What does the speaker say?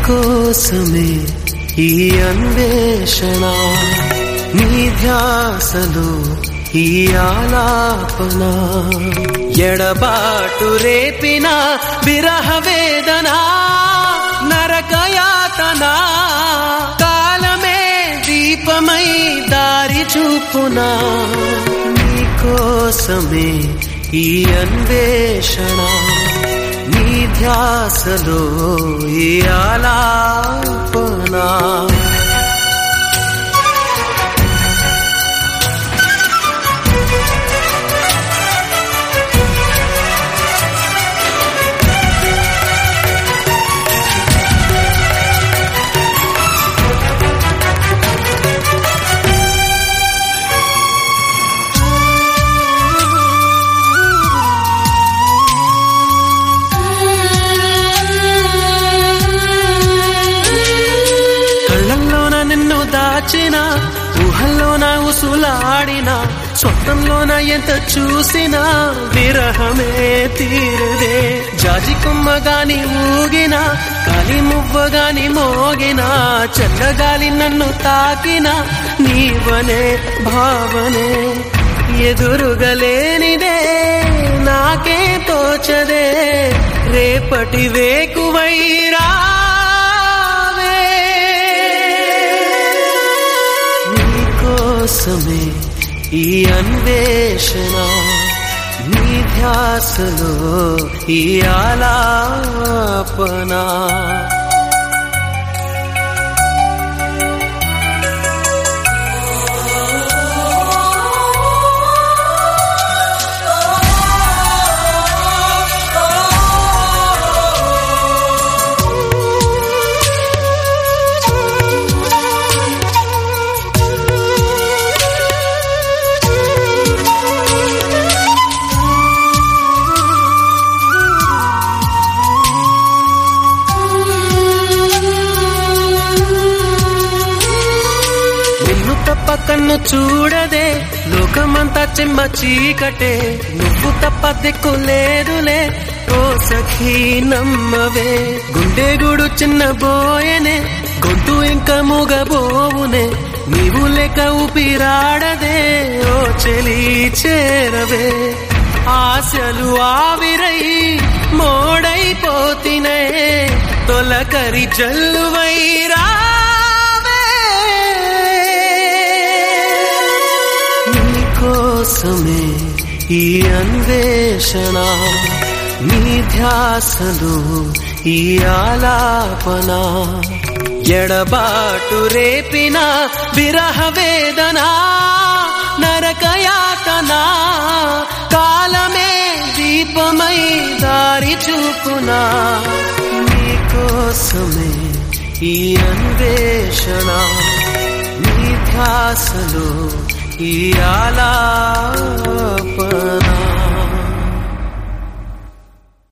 నీకోసమే ఈ అన్వేషణ, నీ ధ్యాసలో ఈ ఆలాపన, ఎడబాటు రేపిన విరహ వేదన, నరకయాతన, కాలమే దీపమై దారి చూపునా. నీకోసమే ఈ అన్వేషణ, నీ ధ్యాసలో ఈ ఆలాపన. దాచిన ఊహల్లోన ఉసులాడిన, స్వప్నంలోన ఎంత చూసినా విరహమే తీరదే. జాజి కొమ్మగాని ఊగిన, కాలి మువ్వగాని మోగిన, చల్లగాలి నన్ను తాకిన, నీవనే భావనే ఎదురుగలేనిదే, నాకే తోచదే. రేపటి వేకువైరా కోసమే ఈ అన్వేషణ, నీ ధ్యాసలో ఈ ఆలాపన. తప్ప కన్ను చూడదే, లోకమంతా చెమ్మ చీకటే, నువ్వు తప్ప దిక్కు లేదులే, ఓ సఖీ నమ్మవే. గుండె గుడు చిన్న బోయనే, గొంతు ఇంకా మూగబోవునే, నీవు లేక ఊపిరాడదే, ఓ చెలి చేరవే. ఆశలు ఆవిరై మోడైపోతినే, తొలకరి జల్లువైరా. కోసమే ఈ అన్వేషణ, నీ ధ్యాసలో ఈ ఆలాపన, ఎడబాటు రేపిన విరహ వేదన, నరకయాతన, కాలమే దీపమై దారి చూపునా. నీకోసమే ఈ అన్వేషణ, నీ ధ్యాసలో ఈ ఆలాపన.